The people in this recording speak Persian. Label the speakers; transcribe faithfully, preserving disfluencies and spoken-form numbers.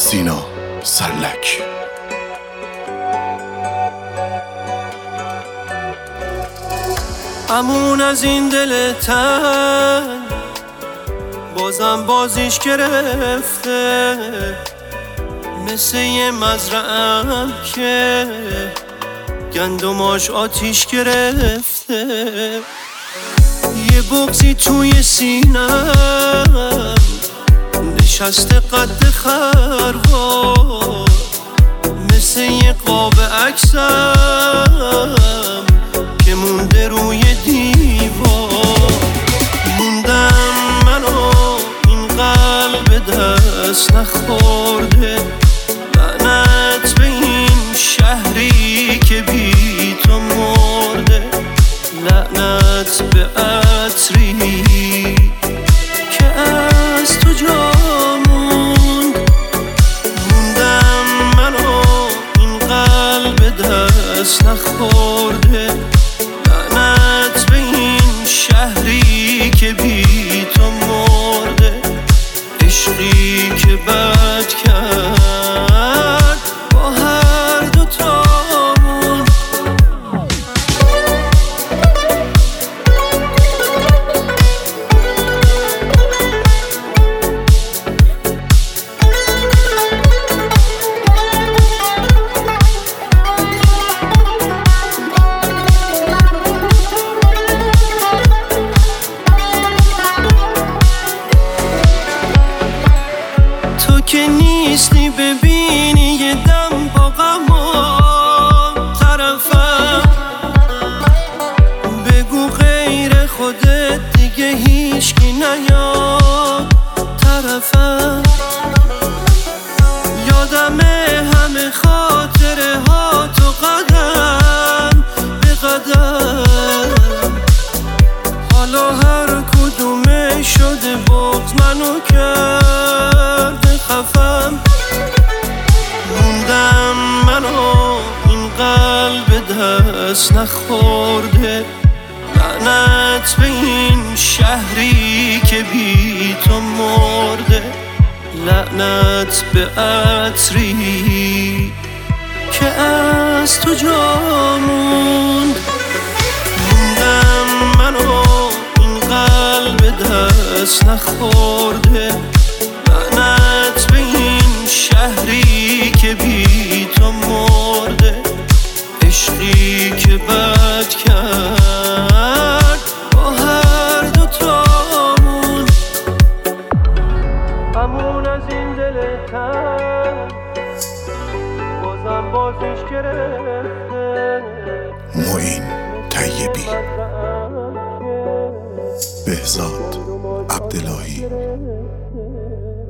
Speaker 1: سینا سرلک.
Speaker 2: امون از این دل تن بازم بازیش گرفته، مثل یه مزرعه‌ام که گندماش آتیش گرفته. یه بغضی توی سینم نشسته قد خروار، مثل یه قاب عکسم که مونده روی دیوار. موندم منو این قلب دست نخورده، لعنت به این شهری که بی تو مرده، لعنت به عطری که از تو جا موند. موندم منو این قلب دست نخورده، لعنت به این شهری که بی تو مرده، عشقی که بد کرد با هر دوتامون. تو که نیستی ببینی یه دم با غمام طرفم، بگو غیر خودت دیگه هیچکی نیاد طرفم. یادمه همه خاطره ها تو قدم به قدم، حالا هر کدومه شده بغض منو کرده خفم. موندم منو این قلب دست نخورده، لعنت به این شهری که بی تو مرده، لعنت به عطری که از تو جا موند. موندم منو این قلب دست نخورده، لعنت به این شهری که بی تو مرده، عشقی که بد کرد با هر دوتامون. امون از این دل تن بازم بازیش گرفته.
Speaker 1: معین طیبی، بهزاد عبداللهی.